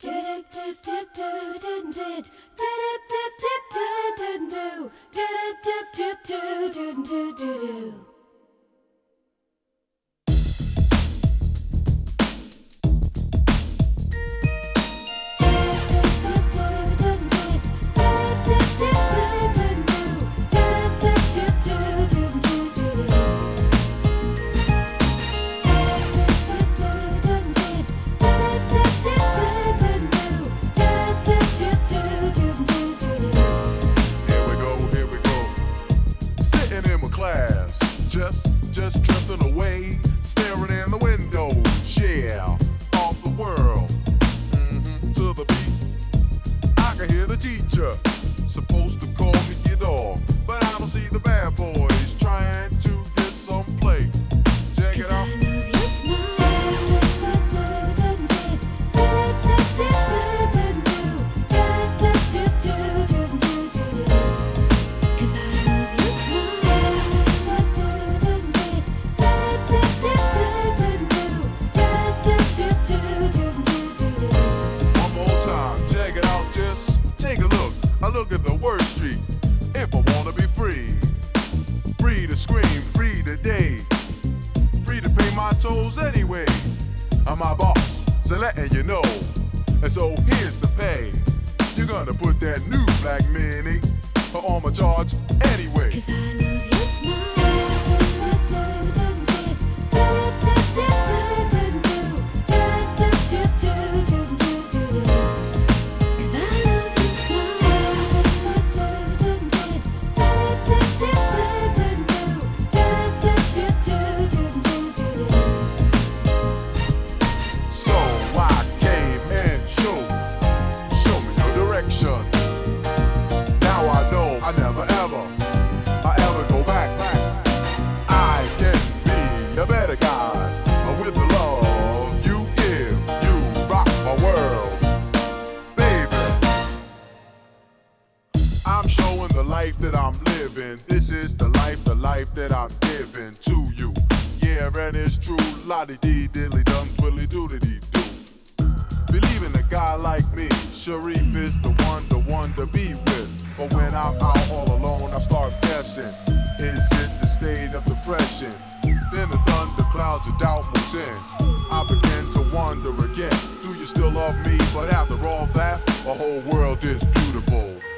Just drifting away, staring in the window, yeah, of the world. To the beat, I can hear the teacher, supposed to call me your dog, but I don't see the bad boys trying to get some play. Check it out. Look at the word street. If I wanna be free, free to scream, free today, free to pay my tolls anyway. I'm my boss, so letting you know. And so here's the pay. You're gonna put that new black mini on my charge anyway. 'Cause I love your smile. Now I know I never ever go back. I can be a better guy with the love you give. You rock my world, baby. I'm showing the life that I'm living. This is the life that I'm giving to you. Yeah, and it's true. La-di-dee, diddly-dum, twiddly-doodly-doo. Believe in a guy like me, Sharif is the one to be with. But when I'm out all alone, I start guessing, is it the state of depression? Then the thunder clouds of doubt moves in. I begin to wonder again, do you still love me? But after all that, the whole world is beautiful.